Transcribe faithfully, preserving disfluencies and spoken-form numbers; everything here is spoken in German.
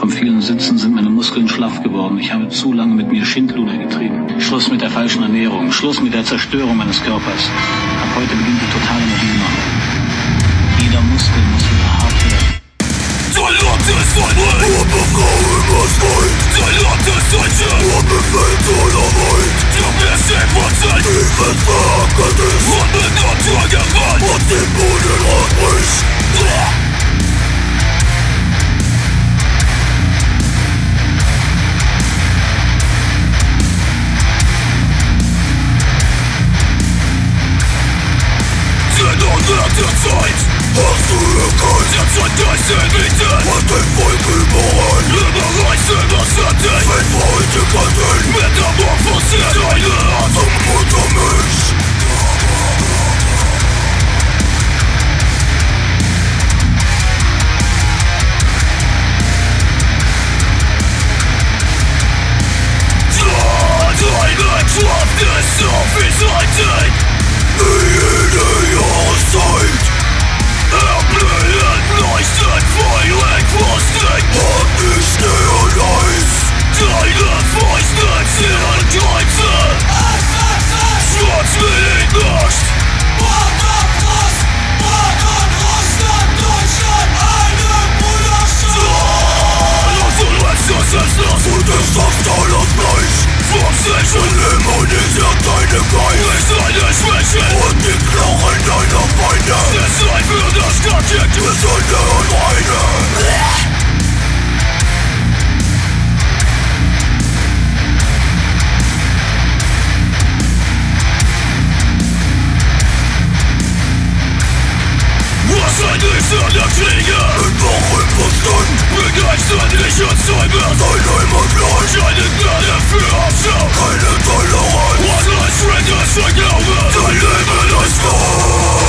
Vom vielen Sitzen sind meine Muskeln schlaff geworden. Ich habe zu lange mit mir Schindluder getrieben. Schluss mit der falschen Ernährung. Schluss mit der Zerstörung meines Körpers. Ab heute beginnt die totale Mobilmachung. Jeder Muskel muss wieder hart werden. Dein Land ist dein Recht. Ohne Frau übers Recht. Dein Land ist Deutsche. Ohne Welt oder Welt. Der beste Prozent. Die Welt verankert ist. Und mit Naturgewalt. Und den Boden ausbricht. Während der Zeit hast du erkannt, der Zeitgeist ermitten und den Volk überall. Überreich selber fertig, wenn wir heute kannten, metamorphosiert deine Art zum Muttermensch. Deine Kraft ist auf Seiten. Jede Jahreszeit erblühen, leuchtet, feurig, frostig und nicht der Eis. Deine Fäuste ziehen Kreuze. Schwarz will ich nicht. Morgenfrost, morgen Russland, Deutschland, eine Bruderschaft. Und du lässt es jetzt los und es sagt alles gleich. Vom sich und immunisiert deine Geist. Ist deine Schwäche und die Knochen deiner Feinde. Es sei für das Gadget gesunde und reine. Wahrscheinlich sind der Kriege mit wachem Verstand. Begeistern dich und säubern dein Heimatland. Keine Gnade für Abschau, keine Toleranz. One life friend ist dein Glaube. Dein Leben ist wahr.